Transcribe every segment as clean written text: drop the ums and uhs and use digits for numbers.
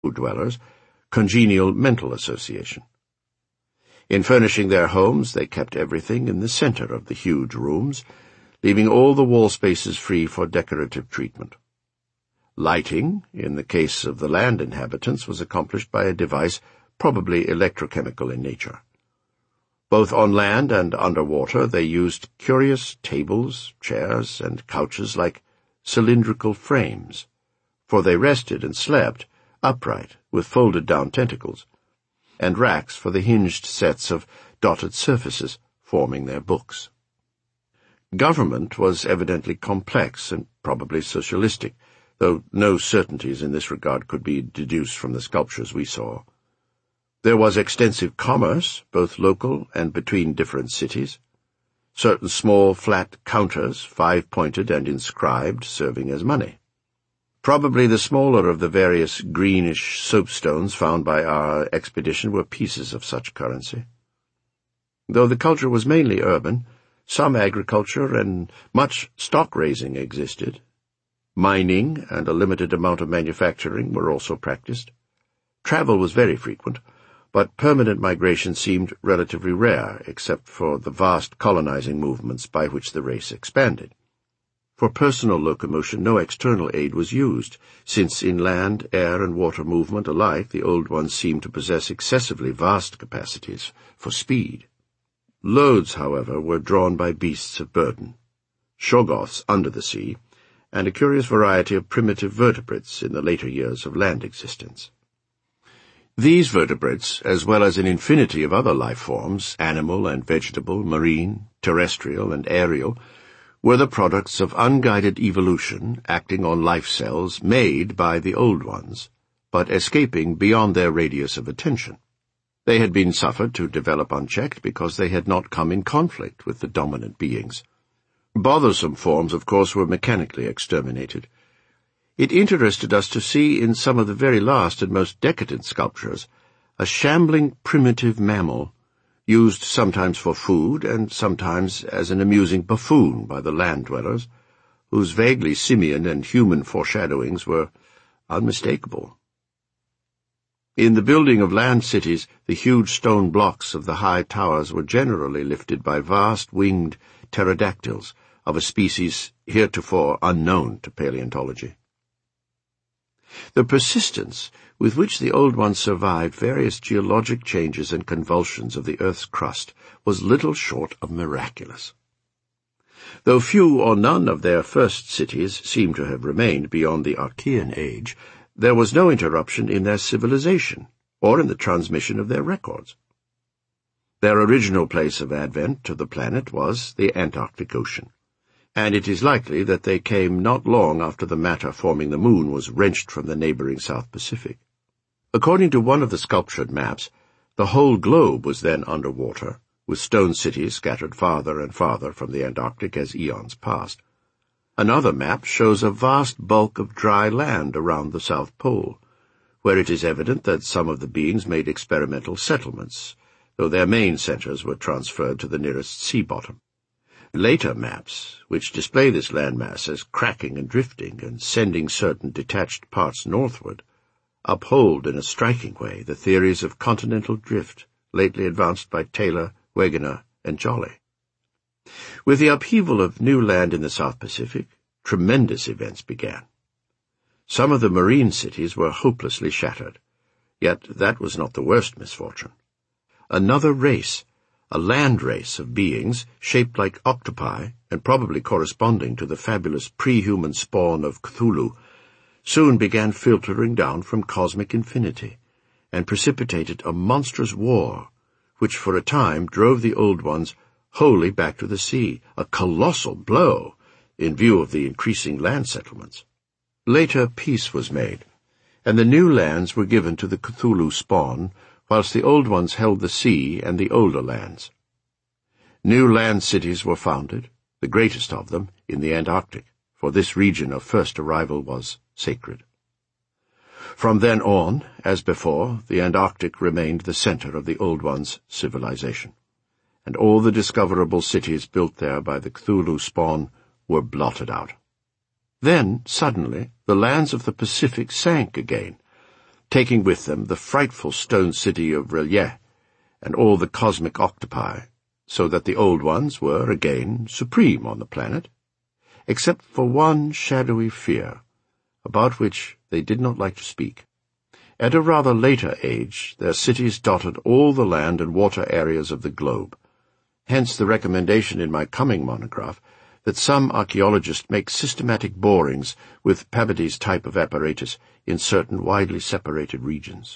dwellers, congenial mental association. In furnishing their homes, they kept everything in the center of the huge rooms, leaving all the wall spaces free for decorative treatment. Lighting, in the case of the land inhabitants, was accomplished by a device probably electrochemical in nature. Both on land and underwater they used curious tables, chairs, and couches like cylindrical frames, for they rested and slept upright with folded-down tentacles, and racks for the hinged sets of dotted surfaces forming their books. Government was evidently complex and probably socialistic, though no certainties in this regard could be deduced from the sculptures we saw. There was extensive commerce, both local and between different cities, certain small flat counters, 5-pointed and inscribed, serving as money. Probably the smaller of the various greenish soapstones found by our expedition were pieces of such currency. Though the culture was mainly urban, some agriculture and much stock-raising existed. Mining and a limited amount of manufacturing were also practiced. Travel was very frequent, but permanent migration seemed relatively rare, except for the vast colonizing movements by which the race expanded. For personal locomotion no external aid was used, since in land, air, and water movement alike the Old Ones seemed to possess excessively vast capacities for speed. Loads, however, were drawn by beasts of burden, shoggoths under the sea, and a curious variety of primitive vertebrates in the later years of land existence. These vertebrates, as well as an infinity of other life forms, animal and vegetable, marine, terrestrial, and aerial, were the products of unguided evolution acting on life cells made by the Old Ones, but escaping beyond their radius of attention. They had been suffered to develop unchecked because they had not come in conflict with the dominant beings. Bothersome forms, of course, were mechanically exterminated. It interested us to see in some of the very last and most decadent sculptures a shambling primitive mammal, used sometimes for food and sometimes as an amusing buffoon by the land-dwellers, whose vaguely simian and human foreshadowings were unmistakable. In the building of land cities, the huge stone blocks of the high towers were generally lifted by vast winged pterodactyls of a species heretofore unknown to paleontology. The persistence with which the Old Ones survived various geologic changes and convulsions of the Earth's crust was little short of miraculous. Though few or none of their first cities seem to have remained beyond the Archean age, there was no interruption in their civilization or in the transmission of their records. Their original place of advent to the planet was the Antarctic Ocean, and it is likely that they came not long after the matter forming the moon was wrenched from the neighboring South Pacific. According to one of the sculptured maps, the whole globe was then under water, with stone cities scattered farther and farther from the Antarctic as eons passed. Another map shows a vast bulk of dry land around the South Pole, where it is evident that some of the beings made experimental settlements, though their main centers were transferred to the nearest sea bottom. Later maps, which display this landmass as cracking and drifting and sending certain detached parts northward, uphold in a striking way the theories of continental drift lately advanced by Taylor, Wegener, and Jolly. With the upheaval of new land in the South Pacific, tremendous events began. Some of the marine cities were hopelessly shattered, yet that was not the worst misfortune. Another race, a land race of beings shaped like octopi and probably corresponding to the fabulous pre-human spawn of Cthulhu, soon began filtering down from cosmic infinity and precipitated a monstrous war which for a time drove the Old Ones wholly back to the sea, a colossal blow in view of the increasing land settlements. Later peace was made, and the new lands were given to the Cthulhu spawn, whilst the Old Ones held the sea and the older lands. New land cities were founded, the greatest of them in the Antarctic, for this region of first arrival was sacred. From then on, as before, the Antarctic remained the center of the Old Ones' civilization, and all the discoverable cities built there by the Cthulhu spawn were blotted out. Then, suddenly, the lands of the Pacific sank again, taking with them the frightful stone city of R'lyeh and all the cosmic octopi, so that the Old Ones were, again, supreme on the planet, except for one shadowy fear, about which they did not like to speak. At a rather later age, their cities dotted all the land and water areas of the globe. Hence the recommendation in my coming monograph that some archaeologists make systematic borings with Pabadie's type of apparatus in certain widely separated regions.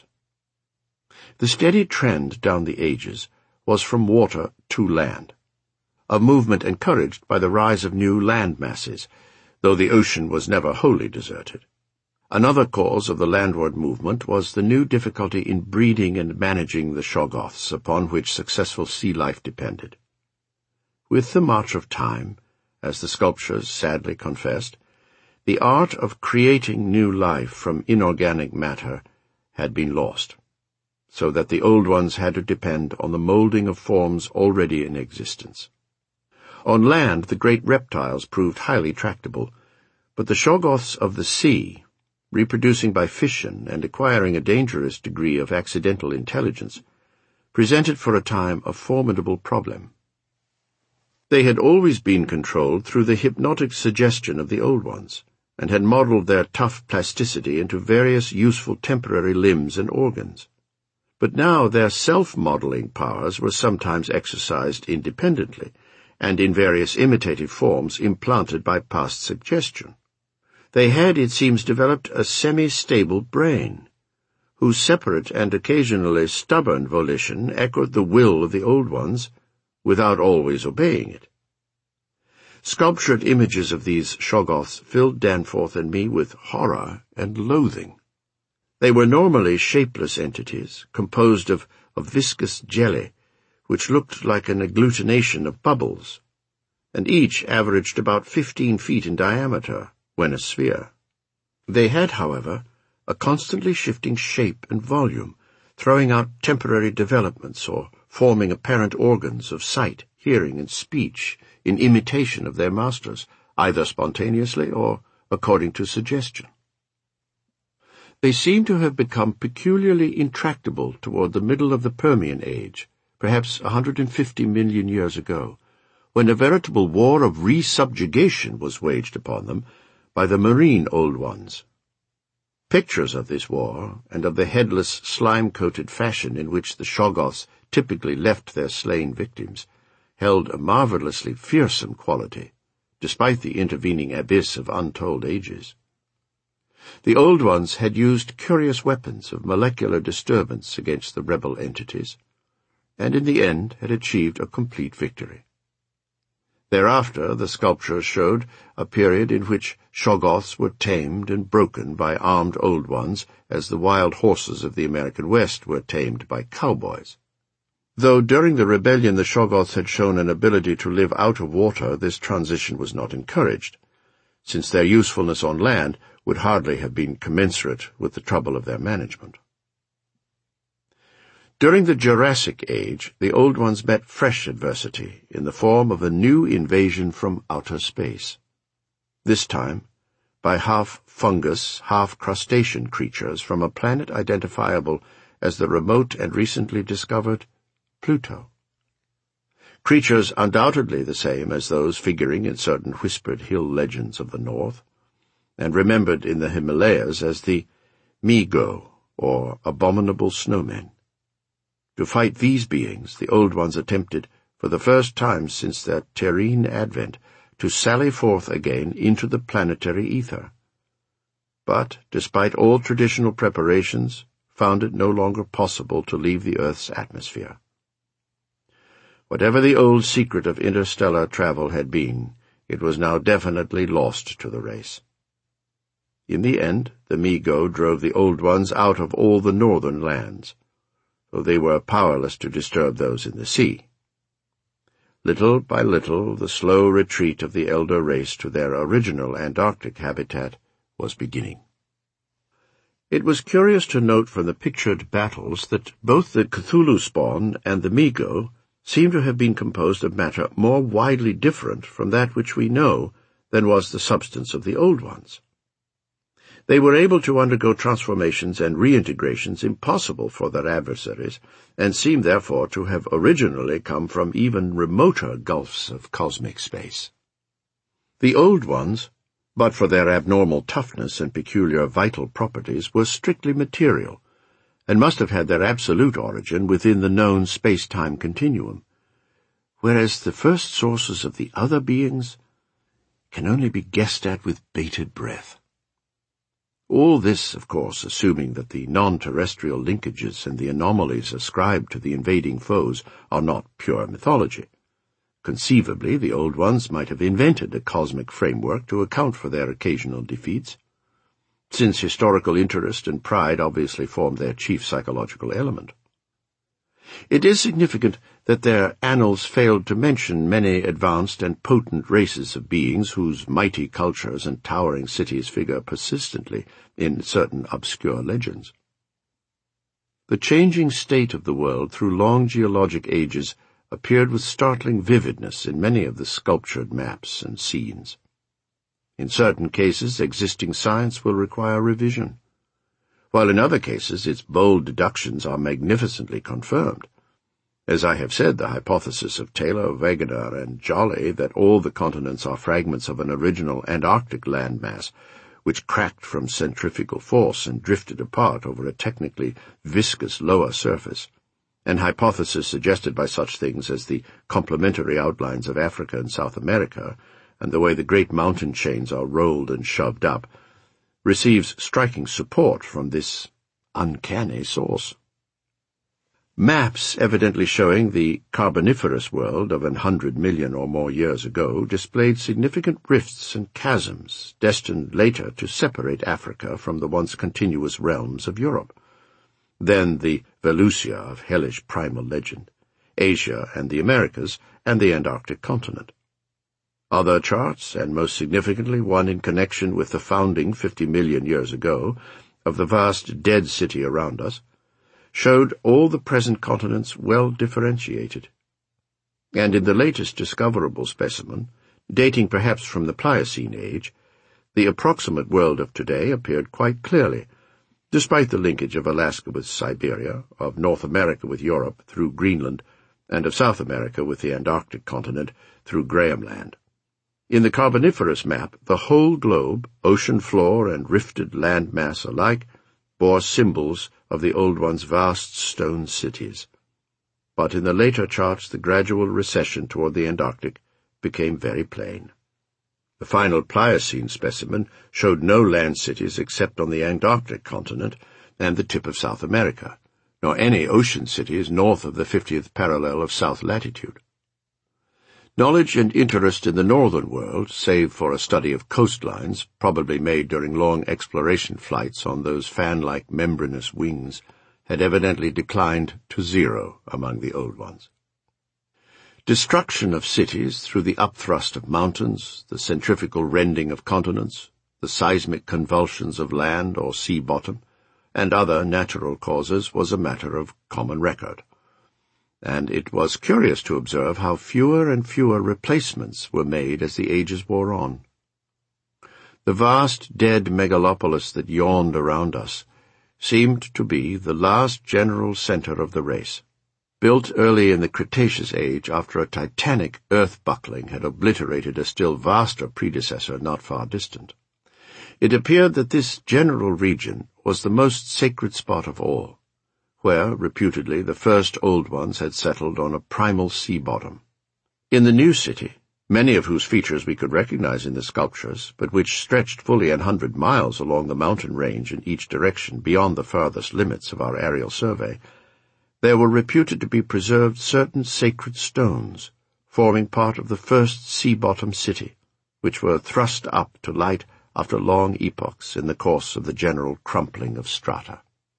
The steady trend down the ages was from water to land, a movement encouraged by the rise of new land masses, though the ocean was never wholly deserted. Another cause of the landward movement was the new difficulty in breeding and managing the Shoggoths, upon which successful sea life depended. With the march of time, as the sculptures sadly confessed, the art of creating new life from inorganic matter had been lost, so that the Old Ones had to depend on the moulding of forms already in existence. On land, the great reptiles proved highly tractable, but the Shoggoths of the sea, reproducing by fission and acquiring a dangerous degree of accidental intelligence, presented for a time a formidable problem. They had always been controlled through the hypnotic suggestion of the Old Ones, and had modeled their tough plasticity into various useful temporary limbs and organs. But now their self-modeling powers were sometimes exercised independently, and in various imitative forms implanted by past suggestion. They had, it seems, developed a semi-stable brain, whose separate and occasionally stubborn volition echoed the will of the Old Ones, without always obeying it. Sculptured images of these Shoggoths filled Danforth and me with horror and loathing. They were normally shapeless entities, composed of viscous jelly, which looked like an agglutination of bubbles, and each averaged about 15 feet in diameter, when a sphere. They had, however, a constantly shifting shape and volume, throwing out temporary developments or forming apparent organs of sight, hearing, and speech in imitation of their masters, either spontaneously or according to suggestion. They seem to have become peculiarly intractable toward the middle of the Permian Age, perhaps 150 million years ago, when a veritable war of resubjugation was waged upon them by the marine Old Ones. Pictures of this war, and of the headless, slime-coated fashion in which the Shoggoths typically left their slain victims, held a marvelously fearsome quality, despite the intervening abyss of untold ages. The Old Ones had used curious weapons of molecular disturbance against the rebel entities, and in the end had achieved a complete victory. Thereafter the sculptures showed a period in which Shoggoths were tamed and broken by armed Old Ones, as the wild horses of the American West were tamed by cowboys. Though during the rebellion the Shoggoths had shown an ability to live out of water, this transition was not encouraged, since their usefulness on land would hardly have been commensurate with the trouble of their management. During the Jurassic Age, the Old Ones met fresh adversity in the form of a new invasion from outer space. This time, by half fungus, half crustacean creatures from a planet identifiable as the remote and recently discovered Pluto. Creatures undoubtedly the same as those figuring in certain whispered hill legends of the north, and remembered in the Himalayas as the Mi-Go, or abominable snowmen. To fight these beings, the Old Ones attempted, for the first time since their terrene advent, to sally forth again into the planetary ether. But, despite all traditional preparations, found it no longer possible to leave the Earth's atmosphere. Whatever the old secret of interstellar travel had been, it was now definitely lost to the race. In the end, the Mi-Go drove the Old Ones out of all the northern lands, though they were powerless to disturb those in the sea. Little by little, the slow retreat of the elder race to their original Antarctic habitat was beginning. It was curious to note from the pictured battles that both the Cthulhu spawn and the Mi-Go seem to have been composed of matter more widely different from that which we know than was the substance of the Old Ones. They were able to undergo transformations and reintegrations impossible for their adversaries, and seem therefore to have originally come from even remoter gulfs of cosmic space. The Old Ones, but for their abnormal toughness and peculiar vital properties, were strictly material, and must have had their absolute origin within the known space-time continuum, whereas the first sources of the other beings can only be guessed at with bated breath. All this, of course, assuming that the non-terrestrial linkages and the anomalies ascribed to the invading foes are not pure mythology. Conceivably, the Old Ones might have invented a cosmic framework to account for their occasional defeats, since historical interest and pride obviously formed their chief psychological element. It is significant that their annals failed to mention many advanced and potent races of beings whose mighty cultures and towering cities figure persistently in certain obscure legends. The changing state of the world through long geologic ages appeared with startling vividness in many of the sculptured maps and scenes. In certain cases, existing science will require revision, while in other cases its bold deductions are magnificently confirmed. As I have said, the hypothesis of Taylor, Wegener, and Joly that all the continents are fragments of an original Antarctic landmass, which cracked from centrifugal force and drifted apart over a technically viscous lower surface, an hypothesis suggested by such things as the complementary outlines of Africa and South America, and the way the great mountain chains are rolled and shoved up, receives striking support from this uncanny source. Maps evidently showing the Carboniferous world of 100 million or more years ago displayed significant rifts and chasms destined later to separate Africa from the once continuous realms of Europe, then the Velusia of hellish primal legend, Asia and the Americas, and the Antarctic continent. Other charts, and most significantly one in connection with the founding 50 million years ago of the vast dead city around us, showed all the present continents well differentiated. And in the latest discoverable specimen, dating perhaps from the Pliocene age, the approximate world of today appeared quite clearly, despite the linkage of Alaska with Siberia, of North America with Europe through Greenland, and of South America with the Antarctic continent through Graham Land. In the Carboniferous map, the whole globe, ocean floor and rifted land mass alike, bore symbols of the Old One's vast stone cities. But in the later charts the gradual recession toward the Antarctic became very plain. The final Pliocene specimen showed no land cities except on the Antarctic continent and the tip of South America, nor any ocean cities north of the 50th parallel of south latitude. Knowledge and interest in the northern world, save for a study of coastlines, probably made during long exploration flights on those fan-like membranous wings, had evidently declined to zero among the Old Ones. Destruction of cities through the upthrust of mountains, the centrifugal rending of continents, the seismic convulsions of land or sea bottom, and other natural causes was a matter of common record. And it was curious to observe how fewer and fewer replacements were made as the ages wore on. The vast dead megalopolis that yawned around us seemed to be the last general center of the race, built early in the Cretaceous age after a titanic earth-buckling had obliterated a still vaster predecessor not far distant. It appeared that this general region was the most sacred spot of all, where, reputedly, the first Old Ones had settled on a primal sea bottom. In the new city, many of whose features we could recognize in the sculptures, but which stretched fully 100 miles along the mountain range in each direction beyond the farthest limits of our aerial survey, there were reputed to be preserved certain sacred stones, forming part of the first sea-bottom city, which were thrust up to light after long epochs in the course of the general crumpling of strata.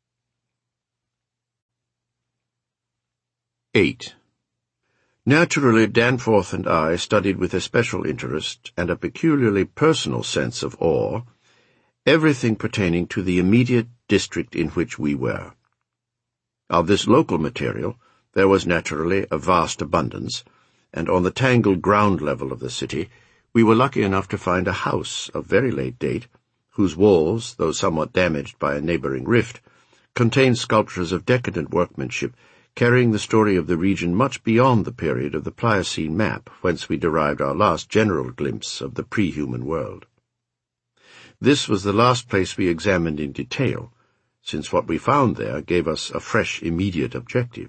8. Naturally, Danforth and I studied with especial interest and a peculiarly personal sense of awe everything pertaining to the immediate district in which we were. Of this local material there was naturally a vast abundance, and on the tangled ground level of the city we were lucky enough to find a house of very late date, whose walls, though somewhat damaged by a neighboring rift, contain sculptures of decadent workmanship carrying the story of the region much beyond the period of the Pliocene map, whence we derived our last general glimpse of the pre-human world. This was the last place we examined in detail, since what we found there gave us a fresh immediate objective.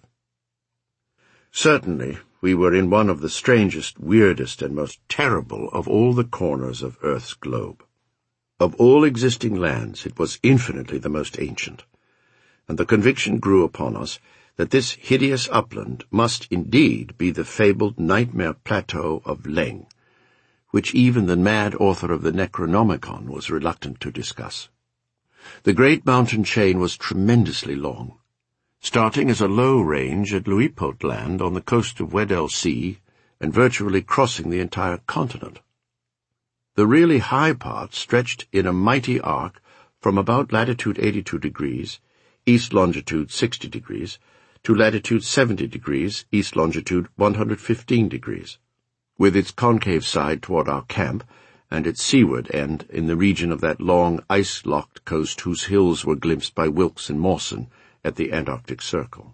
Certainly, we were in one of the strangest, weirdest, and most terrible of all the corners of Earth's globe. Of all existing lands, it was infinitely the most ancient, and the conviction grew upon us that this hideous upland must indeed be the fabled nightmare plateau of Leng, which even the mad author of the Necronomicon was reluctant to discuss. The great mountain chain was tremendously long, starting as a low range at Luipold Land on the coast of Weddell Sea and virtually crossing the entire continent. The really high part stretched in a mighty arc from about latitude 82 degrees, east longitude 60 degrees, to latitude 70 degrees, east longitude 115 degrees, with its concave side toward our camp and its seaward end in the region of that long ice-locked coast whose hills were glimpsed by Wilkes and Mawson at the Antarctic Circle.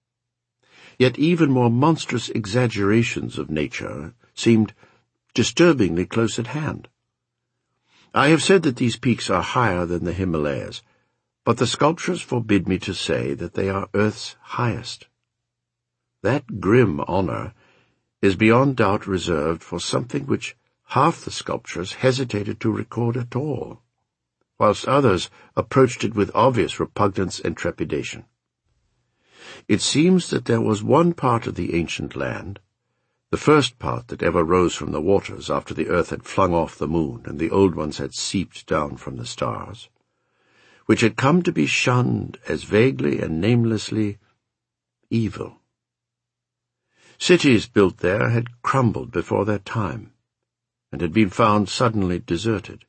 Yet even more monstrous exaggerations of nature seemed disturbingly close at hand. I have said that these peaks are higher than the Himalayas, but the sculptures forbid me to say that they are Earth's highest. That grim honor is beyond doubt reserved for something which half the sculptures hesitated to record at all, whilst others approached it with obvious repugnance and trepidation. It seems that there was one part of the ancient land, the first part that ever rose from the waters after the earth had flung off the moon and the old ones had seeped down from the stars, which had come to be shunned as vaguely and namelessly evil. Cities built there had crumbled before their time, and had been found suddenly deserted.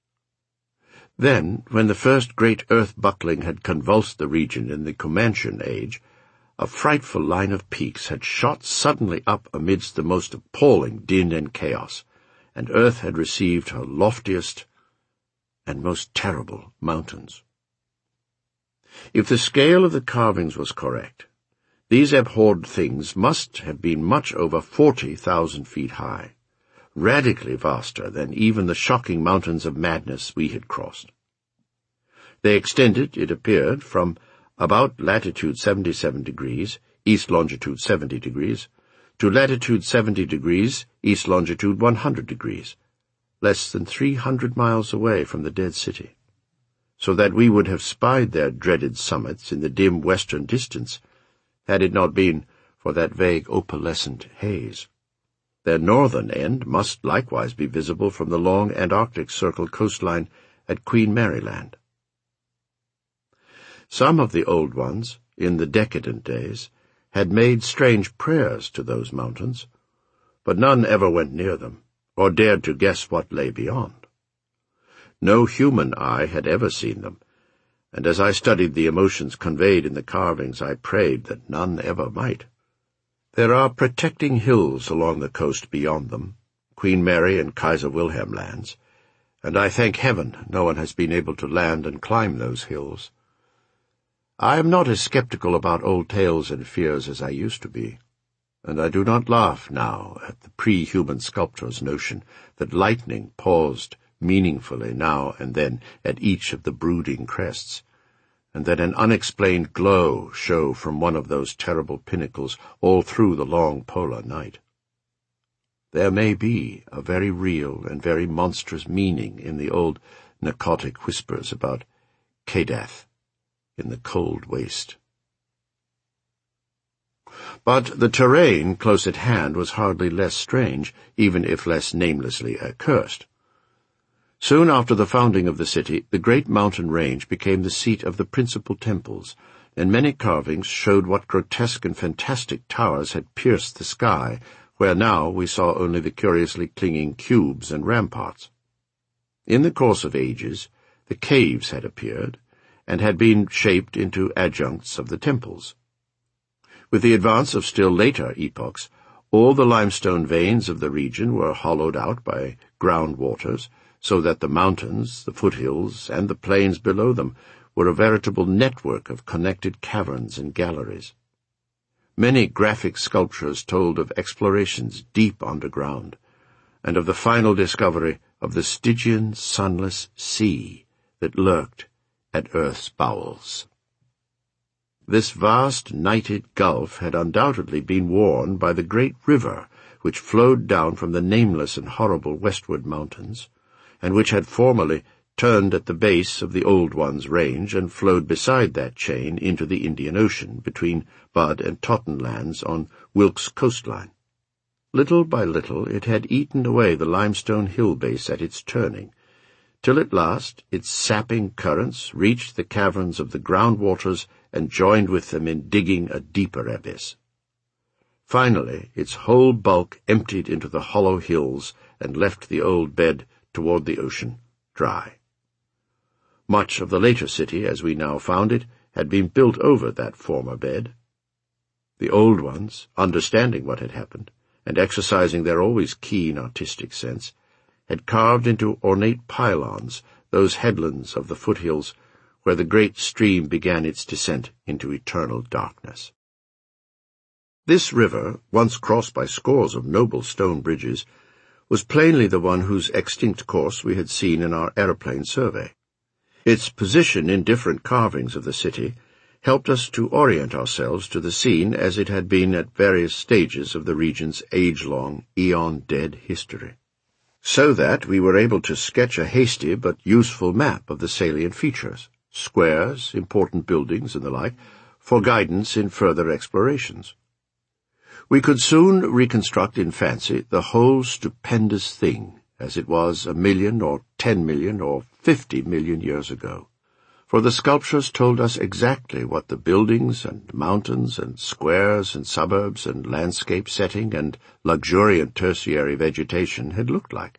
Then, when the first great earth-buckling had convulsed the region in the Comanchean age, a frightful line of peaks had shot suddenly up amidst the most appalling din and chaos, and earth had received her loftiest and most terrible mountains. If the scale of the carvings was correct, these abhorred things must have been much over 40,000 feet high, radically vaster than even the shocking mountains of madness we had crossed. They extended, it appeared, from about latitude 77 degrees, east longitude 70 degrees, to latitude 70 degrees, east longitude 100 degrees, less than 300 miles away from the dead city, so that we would have spied their dreaded summits in the dim western distance, had it not been for that vague opalescent haze. Their northern end must likewise be visible from the long Antarctic Circle coastline at Queen Mary Land. Some of the old ones, in the decadent days, had made strange prayers to those mountains, but none ever went near them, or dared to guess what lay beyond. No human eye had ever seen them, and as I studied the emotions conveyed in the carvings, I prayed that none ever might. There are protecting hills along the coast beyond them, Queen Mary and Kaiser Wilhelm lands, and I thank heaven no one has been able to land and climb those hills. I am not as skeptical about old tales and fears as I used to be, and I do not laugh now at the pre-human sculptor's notion that lightning paused meaningfully now and then at each of the brooding crests, and that an unexplained glow shone from one of those terrible pinnacles all through the long polar night. There may be a very real and very monstrous meaning in the old narcotic whispers about Kadath in the cold waste. But the terrain close at hand was hardly less strange, even if less namelessly accursed. Soon after the founding of the city, the great mountain range became the seat of the principal temples, and many carvings showed what grotesque and fantastic towers had pierced the sky, where now we saw only the curiously clinging cubes and ramparts. In the course of ages, the caves had appeared, and had been shaped into adjuncts of the temples. With the advance of still later epochs, all the limestone veins of the region were hollowed out by ground waters, so that the mountains, the foothills, and the plains below them were a veritable network of connected caverns and galleries. Many graphic sculptures told of explorations deep underground, and of the final discovery of the Stygian sunless sea that lurked at Earth's bowels. This vast nighted gulf had undoubtedly been worn by the great river which flowed down from the nameless and horrible westward mountains, and which had formerly turned at the base of the Old One's range and flowed beside that chain into the Indian Ocean between Bud and Totten lands on Wilkes coastline. Little by little it had eaten away the limestone hill base at its turning, till at last its sapping currents reached the caverns of the groundwaters and joined with them in digging a deeper abyss. Finally, its whole bulk emptied into the hollow hills and left the old bed toward the ocean dry. Much of the later city, as we now found it, had been built over that former bed. The Old Ones, understanding what had happened, and exercising their always keen artistic sense, had carved into ornate pylons those headlands of the foothills where the great stream began its descent into eternal darkness. This river, once crossed by scores of noble stone bridges, was plainly the one whose extinct course we had seen in our aeroplane survey. Its position in different carvings of the city helped us to orient ourselves to the scene as it had been at various stages of the region's age-long, eon-dead history, so that we were able to sketch a hasty but useful map of the salient features, squares, important buildings, and the like, for guidance in further explorations. We could soon reconstruct in fancy the whole stupendous thing as it was 1,000,000 or 10,000,000 or 50,000,000 years ago, for the sculptures told us exactly what the buildings and mountains and squares and suburbs and landscape setting and luxuriant tertiary vegetation had looked like.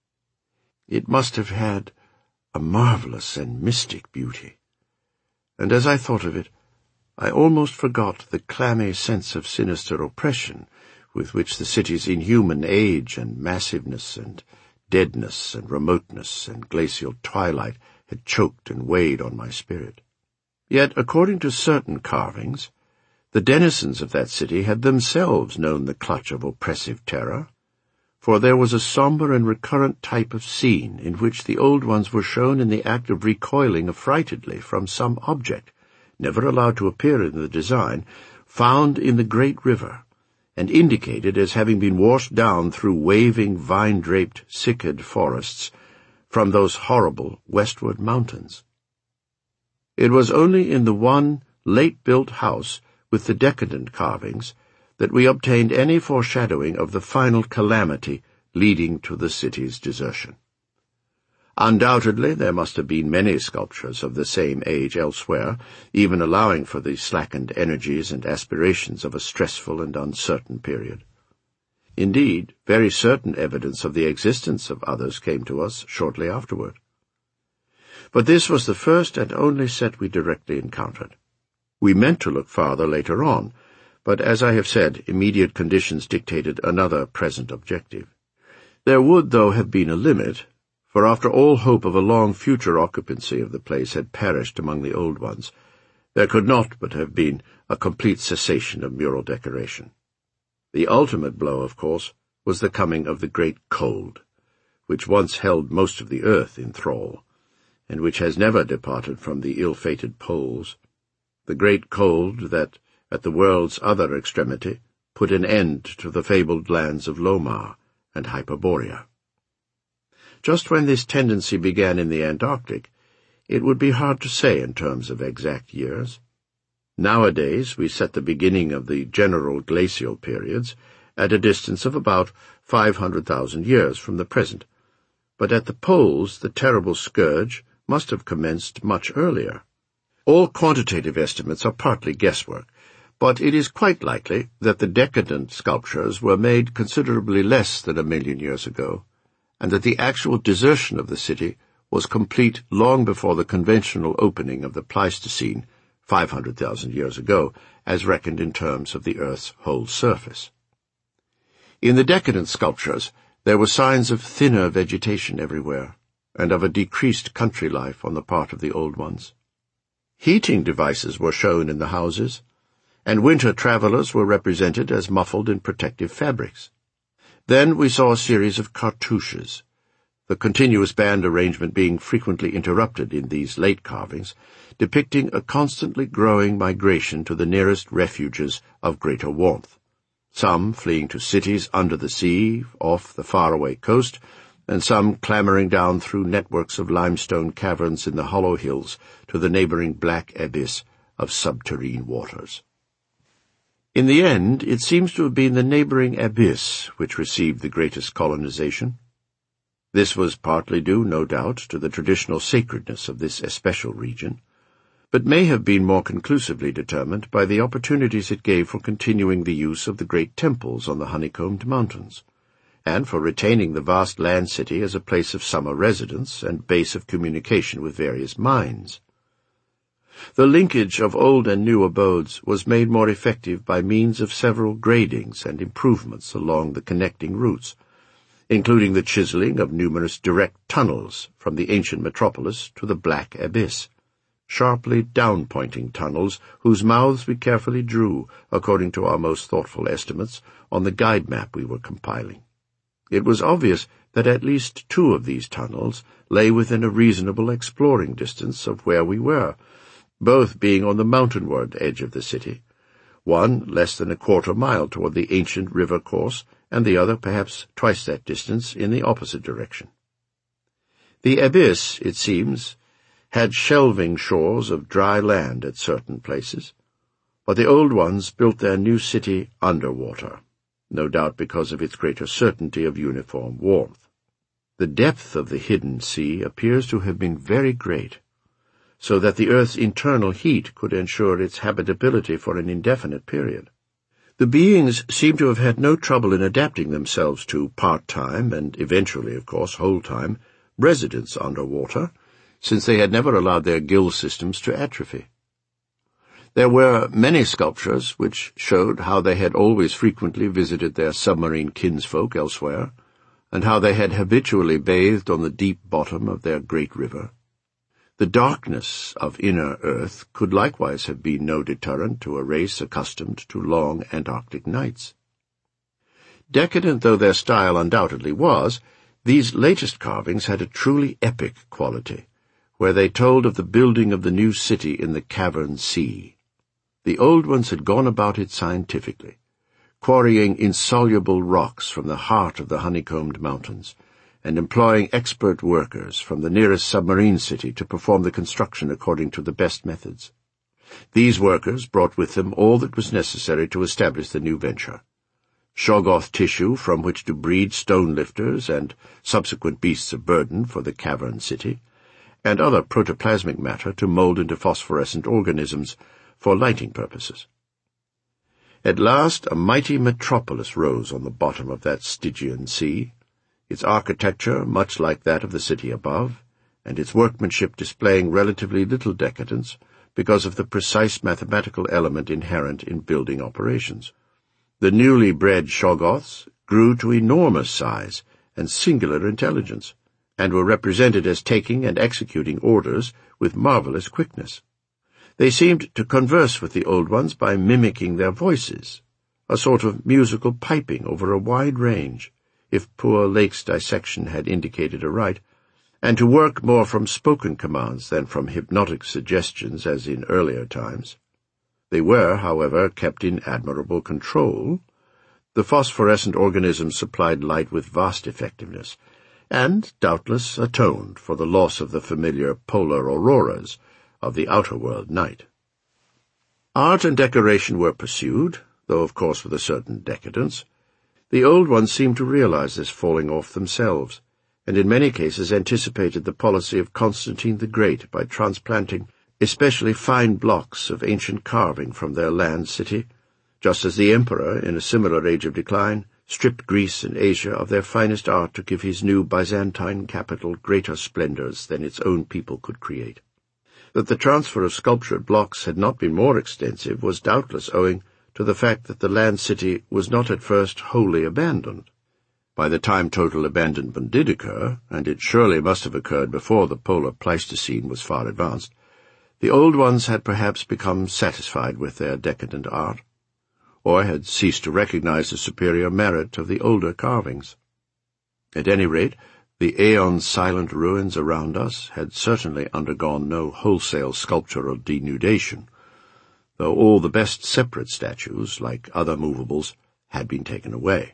It must have had a marvelous and mystic beauty, and as I thought of it, I almost forgot the clammy sense of sinister oppression with which the city's inhuman age and massiveness and deadness and remoteness and glacial twilight had choked and weighed on my spirit. Yet, according to certain carvings, the denizens of that city had themselves known the clutch of oppressive terror, for there was a somber and recurrent type of scene in which the Old Ones were shown in the act of recoiling affrightedly from some object, never allowed to appear in the design, found in the great river, and indicated as having been washed down through waving, vine-draped, cicad forests from those horrible westward mountains. It was only in the one late-built house with the decadent carvings that we obtained any foreshadowing of the final calamity leading to the city's desertion. Undoubtedly, there must have been many sculptures of the same age elsewhere, even allowing for the slackened energies and aspirations of a stressful and uncertain period. Indeed, very certain evidence of the existence of others came to us shortly afterward. But this was the first and only set we directly encountered. We meant to look farther later on, but as I have said, immediate conditions dictated another present objective. There would, though, have been a limit, for after all hope of a long future occupancy of the place had perished among the Old Ones, there could not but have been a complete cessation of mural decoration. The ultimate blow, of course, was the coming of the Great Cold, which once held most of the earth in thrall, and which has never departed from the ill-fated poles, the Great Cold that, at the world's other extremity, put an end to the fabled lands of Lomar and Hyperborea. Just when this tendency began in the Antarctic, it would be hard to say in terms of exact years. Nowadays we set the beginning of the general glacial periods at a distance of about 500,000 years from the present, but at the poles the terrible scourge must have commenced much earlier. All quantitative estimates are partly guesswork, but it is quite likely that the decadent sculptures were made considerably less than 1,000,000 years ago, and that the actual desertion of the city was complete long before the conventional opening of the Pleistocene 500,000 years ago, as reckoned in terms of the Earth's whole surface. In the decadent sculptures, there were signs of thinner vegetation everywhere, and of a decreased country life on the part of the old ones. Heating devices were shown in the houses, and winter travellers were represented as muffled in protective fabrics. Then we saw a series of cartouches, the continuous band arrangement being frequently interrupted in these late carvings, depicting a constantly growing migration to the nearest refuges of greater warmth, some fleeing to cities under the sea, off the faraway coast, and some clambering down through networks of limestone caverns in the hollow hills to the neighbouring black abyss of subterrene waters. In the end, it seems to have been the neighbouring abyss which received the greatest colonization. This was partly due, no doubt, to the traditional sacredness of this especial region, but may have been more conclusively determined by the opportunities it gave for continuing the use of the great temples on the honeycombed mountains, and for retaining the vast land city as a place of summer residence and base of communication with various mines. The linkage of old and new abodes was made more effective by means of several gradings and improvements along the connecting routes, including the chiseling of numerous direct tunnels from the ancient metropolis to the black abyss, sharply down-pointing tunnels whose mouths we carefully drew, according to our most thoughtful estimates, on the guide map we were compiling. It was obvious that at least 2 of these tunnels lay within a reasonable exploring distance of where we were, both being on the mountainward edge of the city, one less than a quarter-mile toward the ancient river course, and the other perhaps twice that distance in the opposite direction. The abyss, it seems, had shelving shores of dry land at certain places, but the old ones built their new city underwater, no doubt because of its greater certainty of uniform warmth. The depth of the hidden sea appears to have been very great, so that the earth's internal heat could ensure its habitability for an indefinite period. The beings seem to have had no trouble in adapting themselves to part-time, and eventually, of course, whole-time, residence underwater, since they had never allowed their gill systems to atrophy. There were many sculptures which showed how they had always frequently visited their submarine kinsfolk elsewhere, and how they had habitually bathed on the deep bottom of their great river. The darkness of inner earth could likewise have been no deterrent to a race accustomed to long Antarctic nights. Decadent though their style undoubtedly was, these latest carvings had a truly epic quality, where they told of the building of the new city in the cavern sea. The old ones had gone about it scientifically, quarrying insoluble rocks from the heart of the honeycombed mountains, and employing expert workers from the nearest submarine city to perform the construction according to the best methods. These workers brought with them all that was necessary to establish the new venture: Shoggoth tissue from which to breed stone lifters and subsequent beasts of burden for the cavern city, and other protoplasmic matter to mold into phosphorescent organisms for lighting purposes. At last a mighty metropolis rose on the bottom of that Stygian sea, its architecture much like that of the city above, and its workmanship displaying relatively little decadence because of the precise mathematical element inherent in building operations. The newly bred Shoggoths grew to enormous size and singular intelligence, and were represented as taking and executing orders with marvelous quickness. They seemed to converse with the old ones by mimicking their voices, a sort of musical piping over a wide range, if poor Lake's dissection had indicated aright, and to work more from spoken commands than from hypnotic suggestions as in earlier times. They were, however, kept in admirable control. The phosphorescent organisms supplied light with vast effectiveness, and doubtless atoned for the loss of the familiar polar auroras of the outer world night. Art and decoration were pursued, though of course with a certain decadence. The old ones seemed to realize this falling off themselves, and in many cases anticipated the policy of Constantine the Great by transplanting especially fine blocks of ancient carving from their land city, just as the emperor, in a similar age of decline, stripped Greece and Asia of their finest art to give his new Byzantine capital greater splendors than its own people could create. That the transfer of sculptured blocks had not been more extensive was doubtless owing to the fact that the land city was not at first wholly abandoned. By the time total abandonment did occur, and it surely must have occurred before the polar Pleistocene was far advanced, the old ones had perhaps become satisfied with their decadent art, or had ceased to recognize the superior merit of the older carvings. At any rate, the aeon-silent ruins around us had certainly undergone no wholesale sculptural denudation, though all the best separate statues, like other movables, had been taken away.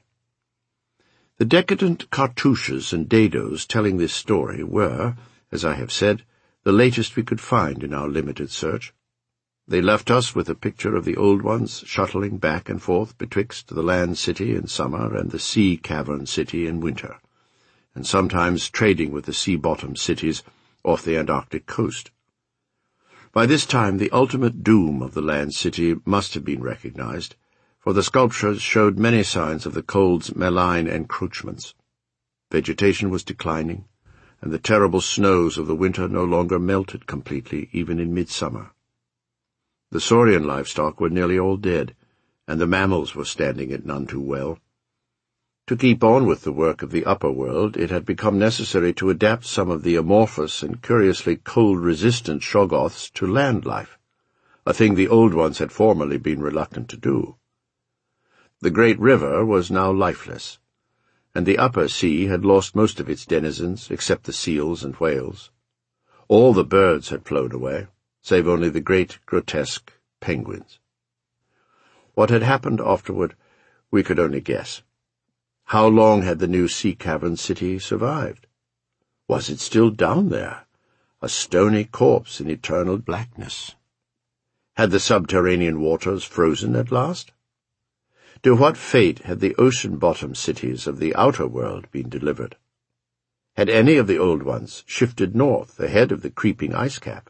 The decadent cartouches and dados telling this story were, as I have said, the latest we could find in our limited search. They left us with a picture of the old ones shuttling back and forth betwixt the land city in summer and the sea cavern city in winter, and sometimes trading with the sea-bottom cities off the Antarctic coast. By this time the ultimate doom of the land city must have been recognized, for the sculptures showed many signs of the cold's malign encroachments. Vegetation was declining, and the terrible snows of the winter no longer melted completely, even in midsummer. The saurian livestock were nearly all dead, and the mammals were standing it none too well. To keep on with the work of the upper world, it had become necessary to adapt some of the amorphous and curiously cold-resistant Shoggoths to land life, a thing the old ones had formerly been reluctant to do. The great river was now lifeless, and the upper sea had lost most of its denizens except the seals and whales. All the birds had flown away, save only the great, grotesque penguins. What had happened afterward, we could only guess. How long had the new sea cavern city survived? Was it still down there, a stony corpse in eternal blackness? Had the subterranean waters frozen at last? To what fate had the ocean-bottom cities of the outer world been delivered? Had any of the old ones shifted north ahead of the creeping ice cap?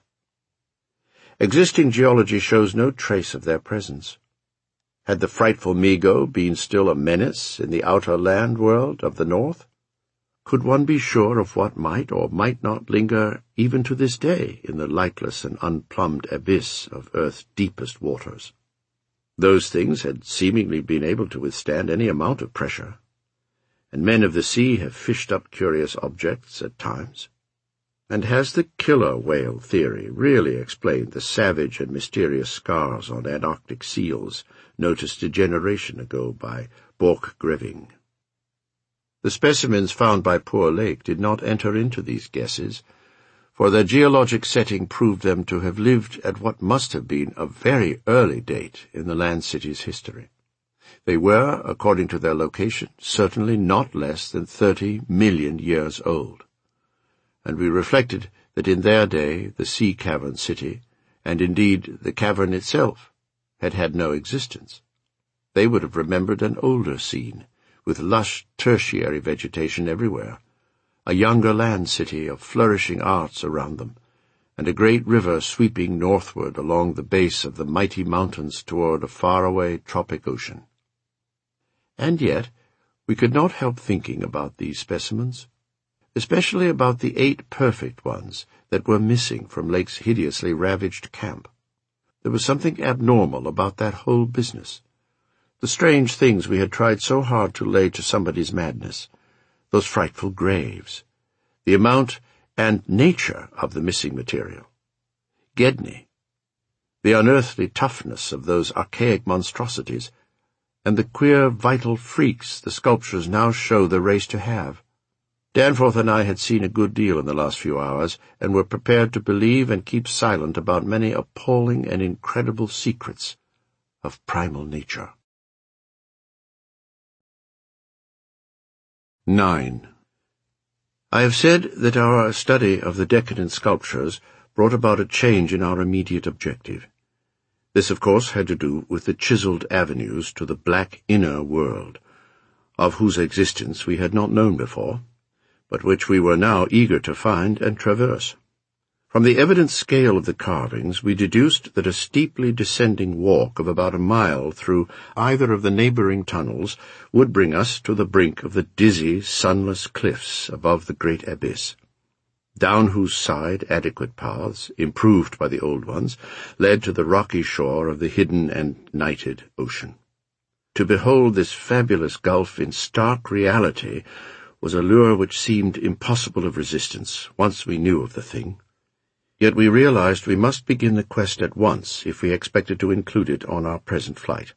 Existing geology shows no trace of their presence. Had the frightful Mi-Go been still a menace in the outer land world of the north? Could one be sure of what might or might not linger even to this day in the lightless and unplumbed abyss of Earth's deepest waters? Those things had seemingly been able to withstand any amount of pressure, and men of the sea have fished up curious objects at times. And has the killer whale theory really explained the savage and mysterious scars on Antarctic seals noticed a generation ago by Borchgrevink? The specimens found by Poor Lake did not enter into these guesses, for their geologic setting proved them to have lived at what must have been a very early date in the land city's history. They were, according to their location, certainly not less than 30 million years old, and we reflected that in their day the sea cavern city, and indeed the cavern itself, had had no existence. They would have remembered an older scene, with lush tertiary vegetation everywhere, a younger land city of flourishing arts around them, and a great river sweeping northward along the base of the mighty mountains toward a faraway tropic ocean. And yet, we could not help thinking about these specimens, especially about the 8 perfect ones that were missing from Lake's hideously ravaged camp. There was something abnormal about that whole business. The strange things we had tried so hard to lay to somebody's madness, those frightful graves, the amount and nature of the missing material, Gedney, the unearthly toughness of those archaic monstrosities, and the queer vital freaks the sculptures now show the race to have. Danforth and I had seen a good deal in the last few hours, and were prepared to believe and keep silent about many appalling and incredible secrets of primal nature. 9. I have said that our study of the decadent sculptures brought about a change in our immediate objective. This, of course, had to do with the chiseled avenues to the black inner world, of whose existence we had not known before, but which we were now eager to find and traverse. From the evident scale of the carvings, we deduced that a steeply descending walk of about a mile through either of the neighboring tunnels would bring us to the brink of the dizzy, sunless cliffs above the great abyss, down whose side adequate paths, improved by the old ones, led to the rocky shore of the hidden and nighted ocean. To behold this fabulous gulf in stark reality was a lure which seemed impossible of resistance once we knew of the thing. Yet we realized we must begin the quest at once if we expected to include it on our present flight.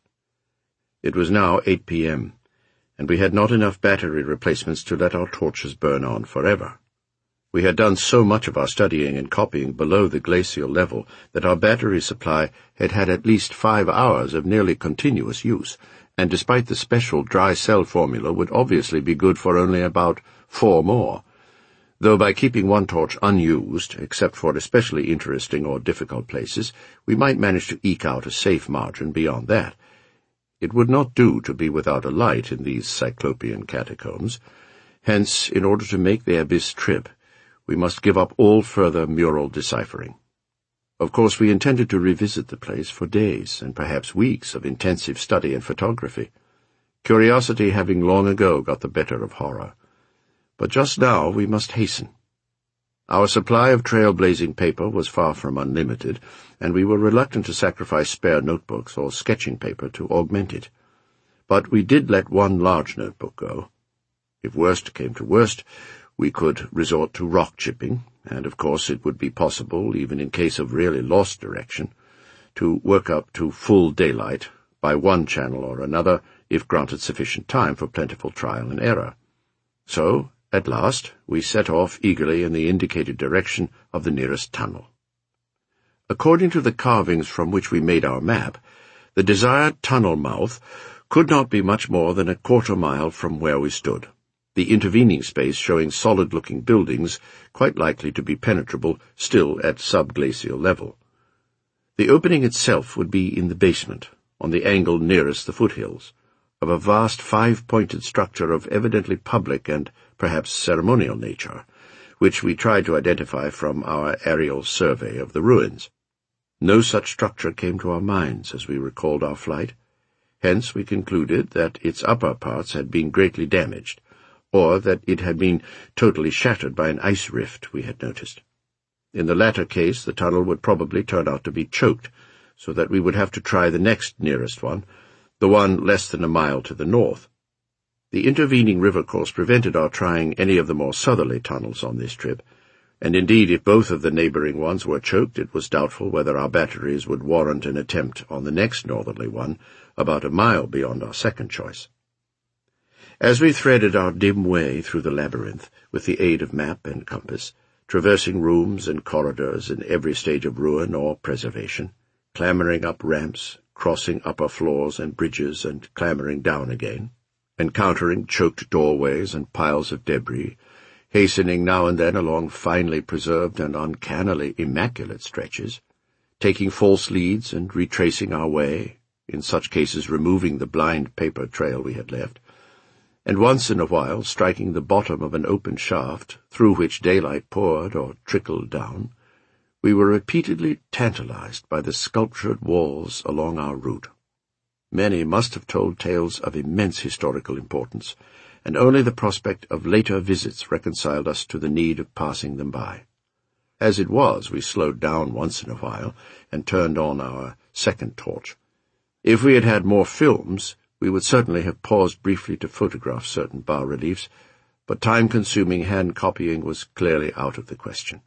It was now 8 p.m., and we had not enough battery replacements to let our torches burn on forever. We had done so much of our studying and copying below the glacial level that our battery supply had had at least 5 hours of nearly continuous use, and despite the special dry cell formula would obviously be good for only about 4 more, though by keeping one torch unused, except for especially interesting or difficult places, we might manage to eke out a safe margin beyond that. It would not do to be without a light in these cyclopean catacombs. Hence, in order to make the abyss trip, we must give up all further mural deciphering. Of course, we intended to revisit the place for days and perhaps weeks of intensive study and photography, curiosity having long ago got the better of horror. But just now we must hasten. Our supply of trailblazing paper was far from unlimited, and we were reluctant to sacrifice spare notebooks or sketching paper to augment it. But we did let one large notebook go. If worst came to worst, we could resort to rock chipping, and of course it would be possible, even in case of really lost direction, to work up to full daylight by one channel or another if granted sufficient time for plentiful trial and error. So, at last, we set off eagerly in the indicated direction of the nearest tunnel. According to the carvings from which we made our map, the desired tunnel mouth could not be much more than a quarter-mile from where we stood, the intervening space showing solid-looking buildings quite likely to be penetrable still at subglacial level. The opening itself would be in the basement, on the angle nearest the foothills, of a vast 5-pointed structure of evidently public and perhaps ceremonial nature, which we tried to identify from our aerial survey of the ruins. No such structure came to our minds as we recalled our flight. Hence we concluded that its upper parts had been greatly damaged, or that it had been totally shattered by an ice rift we had noticed. In the latter case, the tunnel would probably turn out to be choked, so that we would have to try the next nearest one, the one less than a mile to the north. The intervening river course prevented our trying any of the more southerly tunnels on this trip, and indeed if both of the neighboring ones were choked, it was doubtful whether our batteries would warrant an attempt on the next northerly one, about a mile beyond our second choice. As we threaded our dim way through the labyrinth, with the aid of map and compass, traversing rooms and corridors in every stage of ruin or preservation, clambering up ramps, crossing upper floors and bridges and clambering down again, encountering choked doorways and piles of debris, hastening now and then along finely preserved and uncannily immaculate stretches, taking false leads and retracing our way, in such cases removing the blind paper trail we had left, and once in a while striking the bottom of an open shaft through which daylight poured or trickled down, we were repeatedly tantalized by the sculptured walls along our route. Many must have told tales of immense historical importance, and only the prospect of later visits reconciled us to the need of passing them by. As it was, we slowed down once in a while and turned on our second torch. If we had had more films, we would certainly have paused briefly to photograph certain bas-reliefs, but time-consuming hand-copying was clearly out of the question.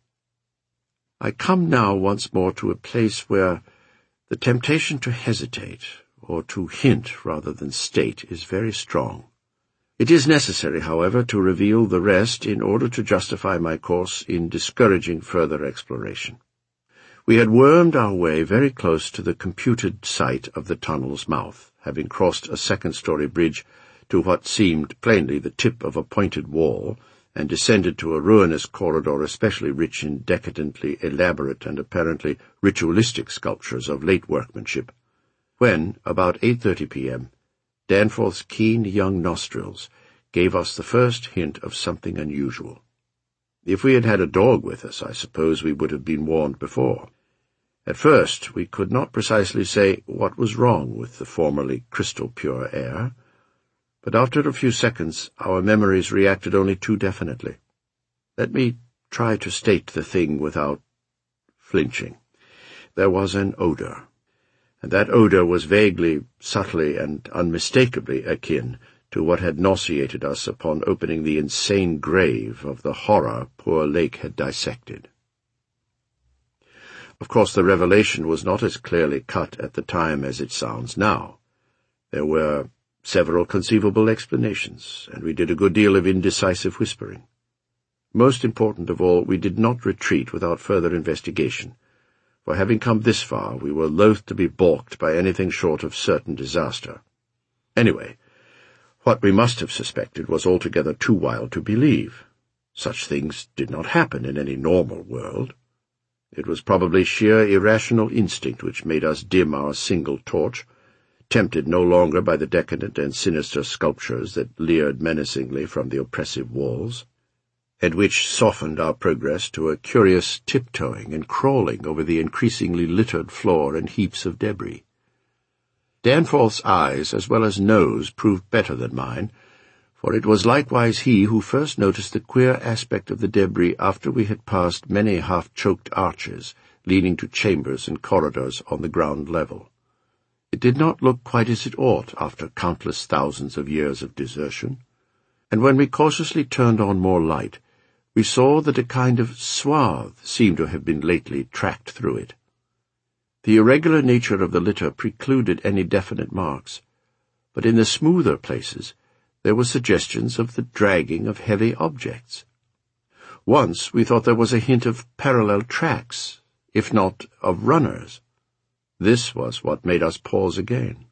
I come now once more to a place where the temptation to hesitate, or to hint rather than state, is very strong. It is necessary, however, to reveal the rest in order to justify my course in discouraging further exploration. We had wormed our way very close to the computed site of the tunnel's mouth, having crossed a second-story bridge to what seemed plainly the tip of a pointed wall, and descended to a ruinous corridor especially rich in decadently elaborate and apparently ritualistic sculptures of late workmanship, when, about 8:30 p.m., Danforth's keen young nostrils gave us the first hint of something unusual. If we had had a dog with us, I suppose we would have been warned before. At first, we could not precisely say what was wrong with the formerly crystal-pure air, but after a few seconds our memories reacted only too definitely. Let me try to state the thing without flinching. There was an odor, and that odour was vaguely, subtly, and unmistakably akin to what had nauseated us upon opening the insane grave of the horror poor Lake had dissected. Of course, the revelation was not as clearly cut at the time as it sounds now. There were several conceivable explanations, and we did a good deal of indecisive whispering. Most important of all, we did not retreat without further investigation, for having come this far, we were loath to be balked by anything short of certain disaster. Anyway, what we must have suspected was altogether too wild to believe. Such things did not happen in any normal world. It was probably sheer irrational instinct which made us dim our single torch, tempted no longer by the decadent and sinister sculptures that leered menacingly from the oppressive walls, and which softened our progress to a curious tiptoeing and crawling over the increasingly littered floor and heaps of debris. Danforth's eyes as well as nose proved better than mine, for it was likewise he who first noticed the queer aspect of the debris after we had passed many half-choked arches leading to chambers and corridors on the ground level. It did not look quite as it ought after countless thousands of years of desertion, and when we cautiously turned on more light, we saw that a kind of swath seemed to have been lately tracked through it. The irregular nature of the litter precluded any definite marks, but in the smoother places there were suggestions of the dragging of heavy objects. Once we thought there was a hint of parallel tracks, if not of runners. This was what made us pause again.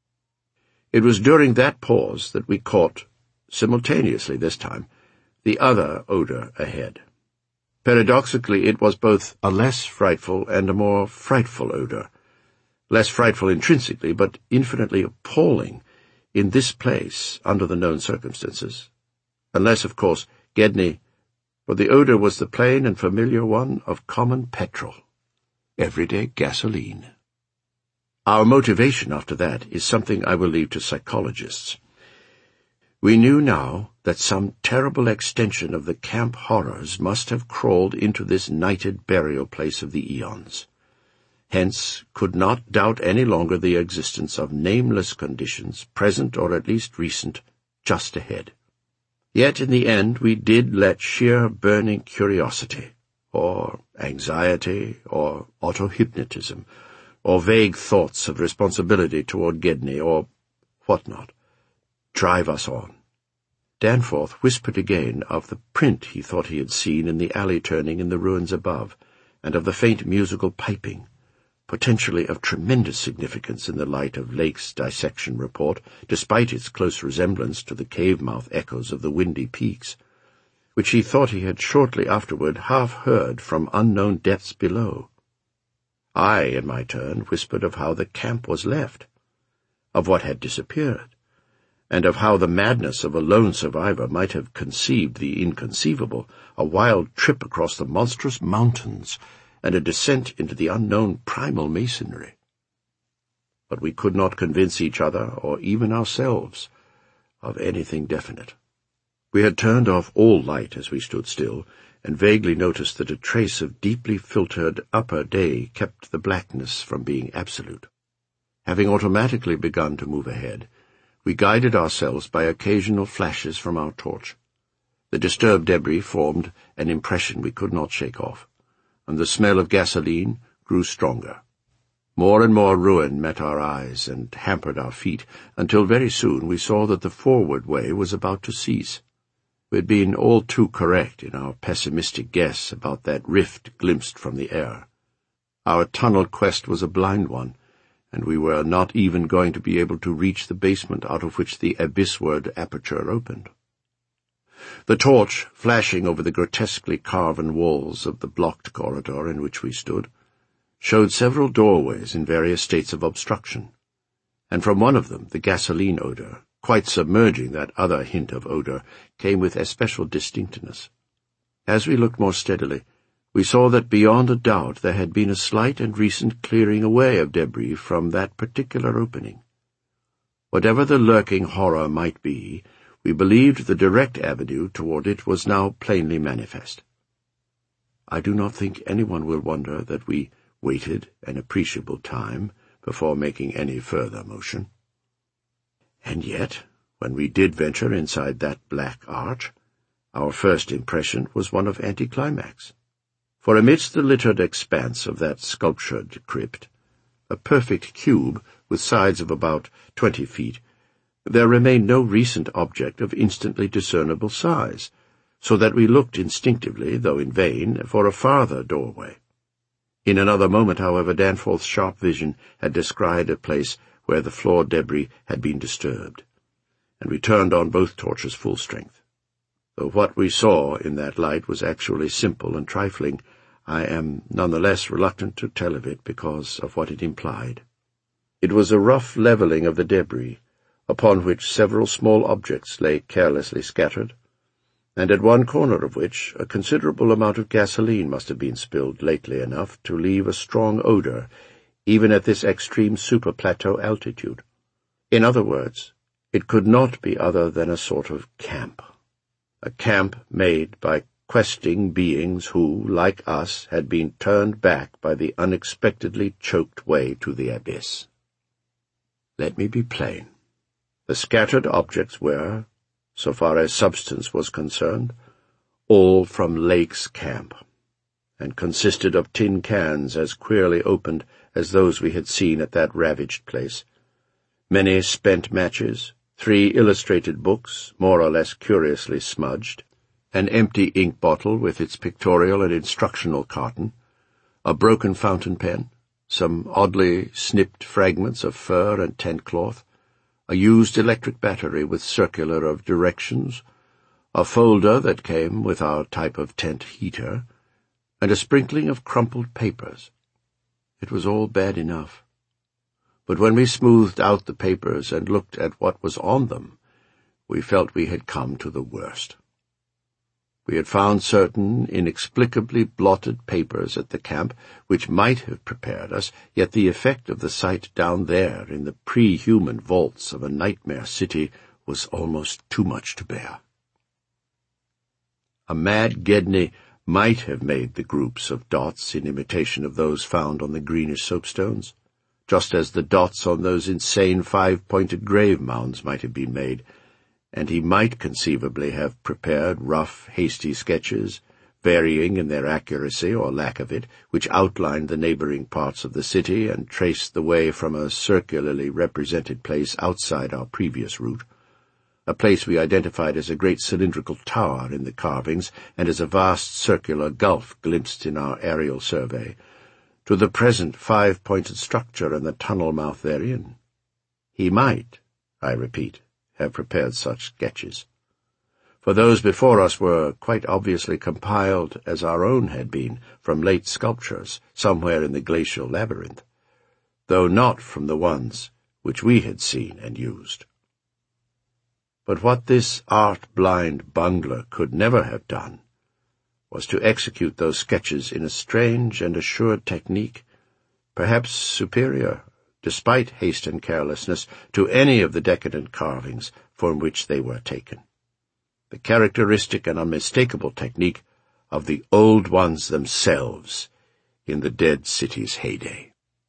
It was during that pause that we caught, simultaneously this time, the other odour ahead. Paradoxically, it was both a less frightful and a more frightful odour. Less frightful intrinsically, but infinitely appalling in this place under the known circumstances. Unless, of course, Gedney, for the odour was the plain and familiar one of common petrol, everyday gasoline. Our motivation after that is something I will leave to psychologists. We knew now that some terrible extension of the camp horrors must have crawled into this nighted burial place of the eons. Hence could not doubt any longer the existence of nameless conditions, present or at least recent, just ahead. Yet in the end we did let sheer burning curiosity, or anxiety, or auto-hypnotism, or vague thoughts of responsibility toward Gedney, or what not, drive us on. Danforth whispered again of the print he thought he had seen in the alley turning in the ruins above, and of the faint musical piping, potentially of tremendous significance in the light of Lake's dissection report, despite its close resemblance to the cave-mouth echoes of the windy peaks, which he thought he had shortly afterward half heard from unknown depths below. I, in my turn, whispered of how the camp was left, of what had disappeared, and of how the madness of a lone survivor might have conceived the inconceivable, a wild trip across the monstrous mountains, and a descent into the unknown primal masonry. But we could not convince each other, or even ourselves, of anything definite. We had turned off all light as we stood still, and vaguely noticed that a trace of deeply filtered upper day kept the blackness from being absolute. Having automatically begun to move ahead, we guided ourselves by occasional flashes from our torch. The disturbed debris formed an impression we could not shake off, and the smell of gasoline grew stronger. More and more ruin met our eyes and hampered our feet, until very soon we saw that the forward way was about to cease. We had been all too correct in our pessimistic guess about that rift glimpsed from the air. Our tunnel quest was a blind one, and we were not even going to be able to reach the basement out of which the abyssward aperture opened. The torch, flashing over the grotesquely carven walls of the blocked corridor in which we stood, showed several doorways in various states of obstruction, and from one of them the gasoline odour, quite submerging that other hint of odour, came with especial distinctness. As we looked more steadily, we saw that beyond a doubt there had been a slight and recent clearing away of debris from that particular opening. Whatever the lurking horror might be, we believed the direct avenue toward it was now plainly manifest. I do not think anyone will wonder that we waited an appreciable time before making any further motion. And yet, when we did venture inside that black arch, our first impression was one of anticlimax. For amidst the littered expanse of that sculptured crypt, a perfect cube with sides of about 20 feet, there remained no recent object of instantly discernible size, so that we looked instinctively, though in vain, for a farther doorway. In another moment, however, Danforth's sharp vision had descried a place where the floor debris had been disturbed, and we turned on both torches full strength. Though what we saw in that light was actually simple and trifling, I am none the less reluctant to tell of it because of what it implied. It was a rough levelling of the debris, upon which several small objects lay carelessly scattered, and at one corner of which a considerable amount of gasoline must have been spilled lately enough to leave a strong odour, even at this extreme super-plateau altitude. In other words, it could not be other than a sort of camp. A camp made by questing beings who, like us, had been turned back by the unexpectedly choked way to the abyss. Let me be plain. The scattered objects were, so far as substance was concerned, all from Lake's camp, and consisted of tin cans as queerly opened as those we had seen at that ravaged place, many spent matches, 3 illustrated books, more or less curiously smudged, an empty ink bottle with its pictorial and instructional carton, a broken fountain pen, some oddly snipped fragments of fur and tent cloth, a used electric battery with circular of directions, a folder that came with our type of tent heater, and a sprinkling of crumpled papers. It was all bad enough. But when we smoothed out the papers and looked at what was on them, we felt we had come to the worst. We had found certain inexplicably blotted papers at the camp which might have prepared us, yet the effect of the sight down there in the pre-human vaults of a nightmare city was almost too much to bear. A mad Gedney might have made the groups of dots in imitation of those found on the greenish soapstones, just as the dots on those insane 5-pointed grave mounds might have been made, and he might conceivably have prepared rough, hasty sketches, varying in their accuracy or lack of it, which outlined the neighbouring parts of the city and traced the way from a circularly represented place outside our previous route, a place we identified as a great cylindrical tower in the carvings and as a vast circular gulf glimpsed in our aerial survey, to the present 5-pointed structure and the tunnel mouth therein. He might, I repeat, have prepared such sketches, for those before us were quite obviously compiled, as our own had been, from late sculptures somewhere in the glacial labyrinth, though not from the ones which we had seen and used. But what this art-blind bungler could never have done was to execute those sketches in a strange and assured technique, perhaps superior, despite haste and carelessness, to any of the decadent carvings from which they were taken. The characteristic and unmistakable technique of the old ones themselves in the dead city's heyday.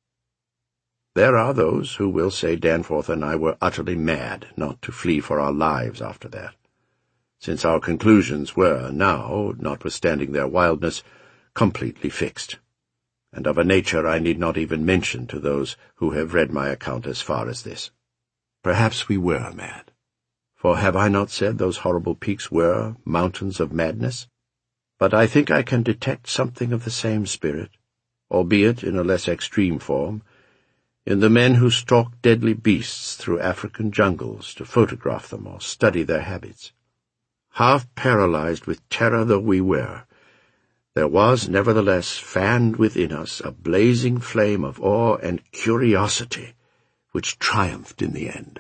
There are those who will say Danforth and I were utterly mad not to flee for our lives after that, since our conclusions were now, notwithstanding their wildness, completely fixed, and of a nature I need not even mention to those who have read my account as far as this. Perhaps we were mad, for have I not said those horrible peaks were mountains of madness? But I think I can detect something of the same spirit, albeit in a less extreme form, in the men who stalk deadly beasts through African jungles to photograph them or study their habits. Half paralyzed with terror though we were, there was nevertheless fanned within us a blazing flame of awe and curiosity, which triumphed in the end.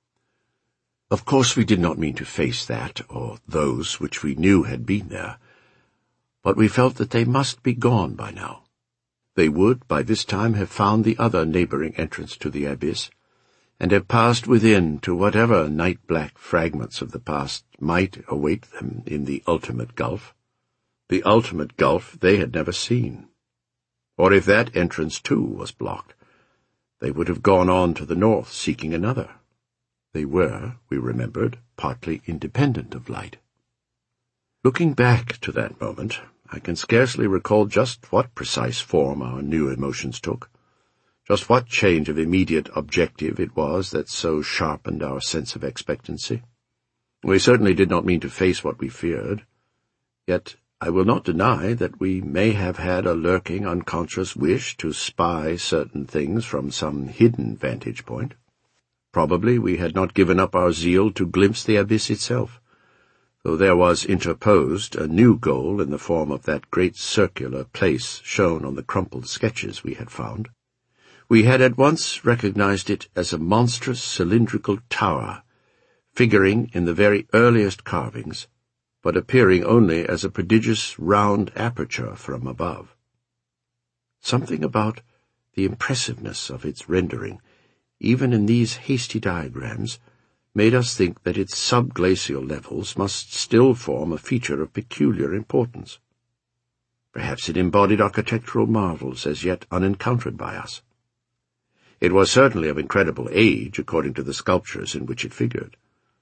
Of course we did not mean to face that, or those which we knew had been there, but we felt that they must be gone by now. They would, by this time, have found the other neighbouring entrance to the abyss, and have passed within to whatever night-black fragments of the past might await them in the ultimate gulf. The ultimate gulf they had never seen. Or if that entrance, too, was blocked, They would have gone on to the north, seeking another. They were, we remembered, partly independent of light. Looking back to that moment, I can scarcely recall just what precise form our new emotions took, just what change of immediate objective it was that so sharpened our sense of expectancy. We certainly did not mean to face what we feared, yet I will not deny that we may have had a lurking, unconscious wish to spy certain things from some hidden vantage point. Probably we had not given up our zeal to glimpse the abyss itself, though there was interposed a new goal in the form of that great circular place shown on the crumpled sketches we had found. We had at once recognized it as a monstrous cylindrical tower, figuring in the very earliest carvings, but appearing only as a prodigious round aperture from above. Something about the impressiveness of its rendering, even in these hasty diagrams, made us think that its subglacial levels must still form a feature of peculiar importance. Perhaps it embodied architectural marvels as yet unencountered by us. It was certainly of incredible age, according to the sculptures in which it figured,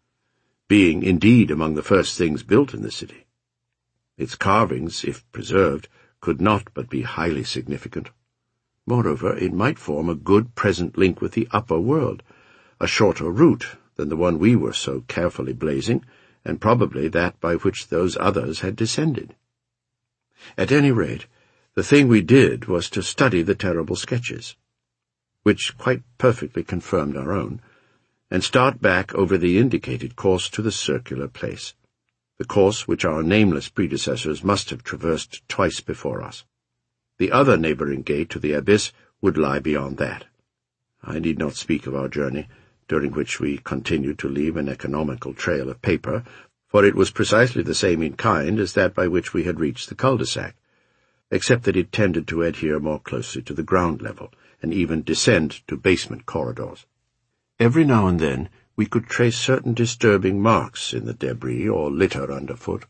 being indeed among the first things built in the city. Its carvings, if preserved, could not but be highly significant. Moreover, it might form a good present link with the upper world, a shorter route than the one we were so carefully blazing, and probably that by which those others had descended. At any rate, the thing we did was to study the terrible sketches, which quite perfectly confirmed our own, and start back over the indicated course to the circular place, the course which our nameless predecessors must have traversed twice before us. The other neighboring gate to the abyss would lie beyond that. I need not speak of our journey, during which we continued to leave an economical trail of paper, for it was precisely the same in kind as that by which we had reached the cul-de-sac, except that it tended to adhere more closely to the ground level, and even descend to basement corridors. Every now and then we could trace certain disturbing marks in the debris or litter underfoot,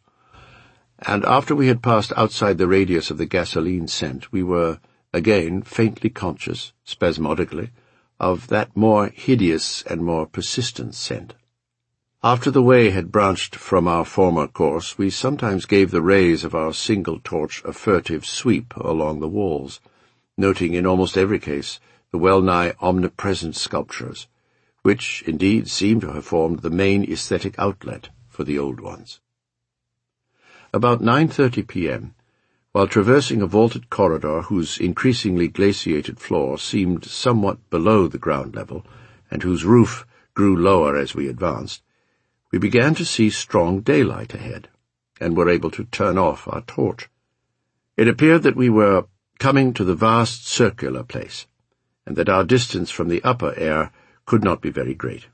and after we had passed outside the radius of the gasoline scent, we were again faintly conscious, spasmodically, of that more hideous and more persistent scent. After the way had branched from our former course, we sometimes gave the rays of our single torch a furtive sweep along the walls, noting in almost every case the well-nigh omnipresent sculptures, which indeed seemed to have formed the main aesthetic outlet for the old ones. About 9:30 p.m., while traversing a vaulted corridor whose increasingly glaciated floor seemed somewhat below the ground level, and whose roof grew lower as we advanced, we began to see strong daylight ahead, and were able to turn off our torch. It appeared that we were coming to the vast circular place, and that our distance from the upper air could not be very great.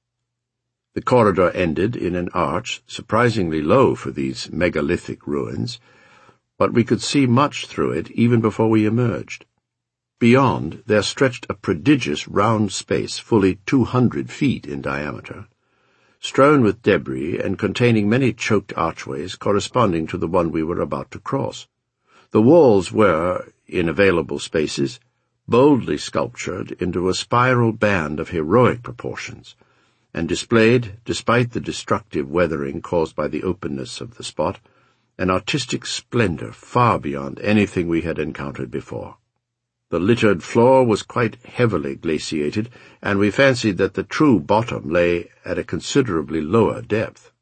The corridor ended in an arch surprisingly low for these megalithic ruins, but we could see much through it even before we emerged. Beyond, there stretched a prodigious round space fully 200 feet in diameter, strewn with debris and containing many choked archways corresponding to the one we were about to cross. The walls were, in available spaces, boldly sculptured into a spiral band of heroic proportions, and displayed, despite the destructive weathering caused by the openness of the spot, an artistic splendor far beyond anything we had encountered before. The littered floor was quite heavily glaciated, and we fancied that the true bottom lay at a considerably lower depth.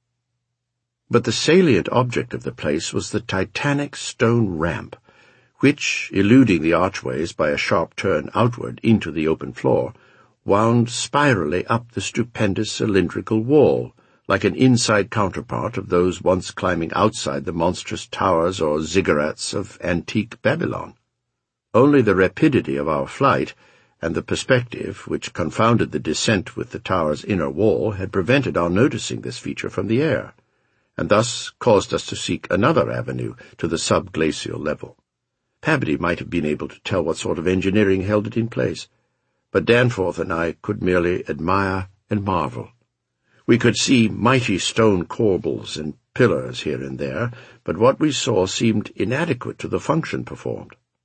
But the salient object of the place was the titanic stone ramp, which, eluding the archways by a sharp turn outward into the open floor, wound spirally up the stupendous cylindrical wall, like an inside counterpart of those once climbing outside the monstrous towers or ziggurats of antique Babylon. Only the rapidity of our flight, and the perspective, which confounded the descent with the tower's inner wall, had prevented our noticing this feature from the air, and thus caused us to seek another avenue to the subglacial level. Pabby might have been able to tell what sort of engineering held it in place, but Danforth and I could merely admire and marvel. We could see mighty stone corbels and pillars here and there, but what we saw seemed inadequate to the function performed.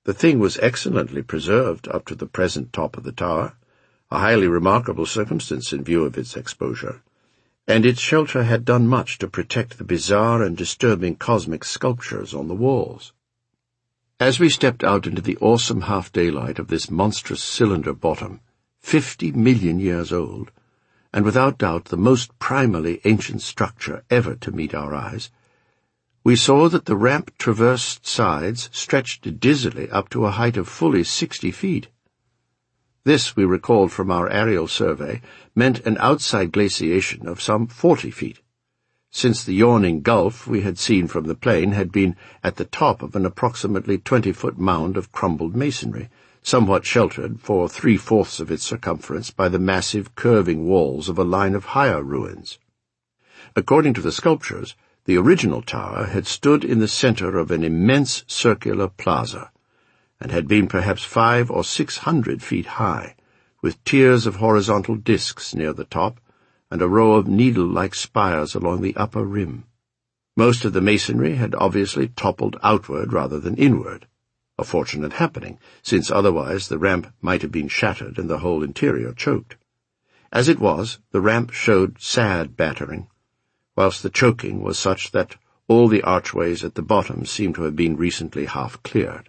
The thing was excellently preserved up to the present top of the tower, a highly remarkable circumstance in view of its exposure, and its shelter had done much to protect the bizarre and disturbing cosmic sculptures on the walls. As we stepped out into the awesome half-daylight of this monstrous cylinder bottom, 50 million years old, and without doubt the most primally ancient structure ever to meet our eyes, we saw that the ramp-traversed sides stretched dizzily up to a height of fully 60 feet. This, we recalled from our aerial survey, meant an outside glaciation of some 40 feet, since the yawning gulf we had seen from the plain had been at the top of an approximately 20-foot mound of crumbled masonry, somewhat sheltered for 3/4 of its circumference by the massive curving walls of a line of higher ruins. According to the sculptures, the original tower had stood in the center of an immense circular plaza, and had been perhaps 500 or 600 feet high, with tiers of horizontal discs near the top, and a row of needle-like spires along the upper rim. Most of the masonry had obviously toppled outward rather than inward, a fortunate happening, since otherwise the ramp might have been shattered and the whole interior choked. As it was, the ramp showed sad battering, whilst the choking was such that all the archways at the bottom seemed to have been recently half cleared.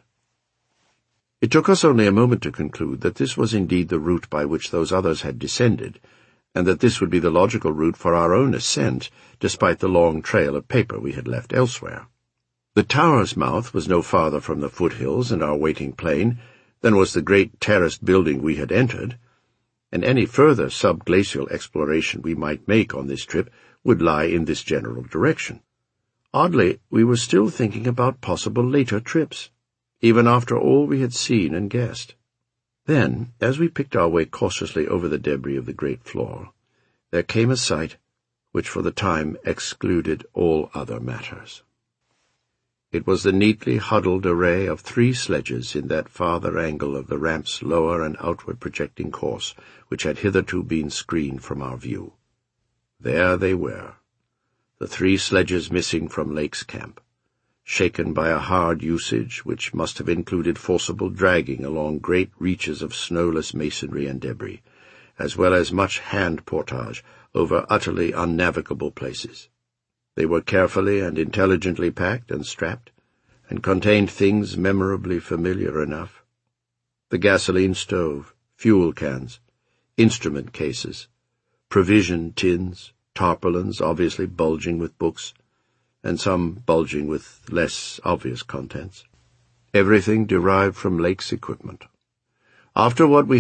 It took us only a moment to conclude that this was indeed the route by which those others had descended, and that this would be the logical route for our own ascent, despite the long trail of paper we had left elsewhere. The tower's mouth was no farther from the foothills and our waiting plain than was the great terraced building we had entered, and any further subglacial exploration we might make on this trip would lie in this general direction. Oddly, we were still thinking about possible later trips, even after all we had seen and guessed. Then, as we picked our way cautiously over the debris of the great floor, there came a sight which for the time excluded all other matters. It was the neatly huddled array of 3 sledges in that farther angle of the ramp's lower and outward projecting course, which had hitherto been screened from our view. There they were, the 3 sledges missing from Lake's camp, shaken by a hard usage which must have included forcible dragging along great reaches of snowless masonry and debris, as well as much hand portage over utterly unnavigable places. They were carefully and intelligently packed and strapped, and contained things memorably familiar enough. The gasoline stove, fuel cans, instrument cases, provision tins, tarpaulins obviously bulging with books, and some bulging with less obvious contents. Everything derived from Lake's equipment. After what we